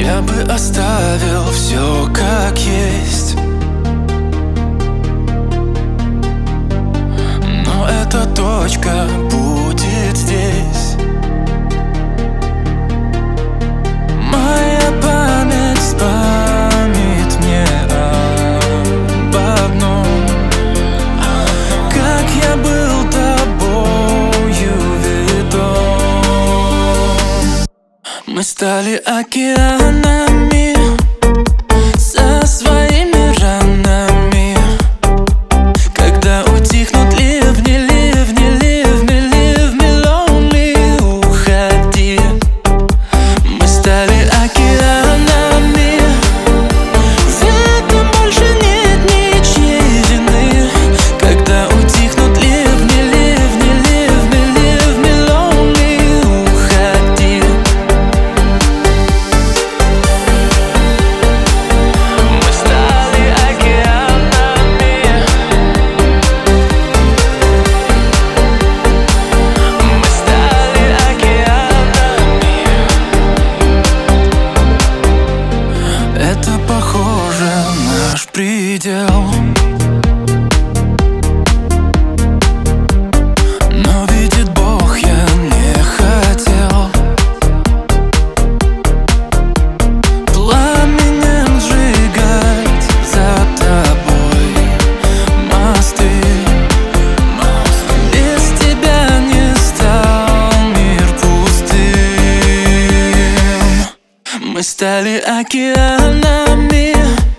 Я бы оставил все как есть, но эта точка будет здесь. Моя память вспомнит мне об одном: как я был тобою ведом. Мы стали океанами со своими ранами. Когда утихнут ливни, ливни, ливни, ливни, lonely, уходи. Мы стали океанами, в этом больше нет ничьей вины. Когда утихнут ливни, ливни, ливни, ливни, lonely, уходи. Мы стали океанами, мы стали океанами. Это похоже наш предел, но видит Бог, я не хотел пламенем сжигать за тобой мосты. Без тебя не стал мир пустым. Мы стали океанами.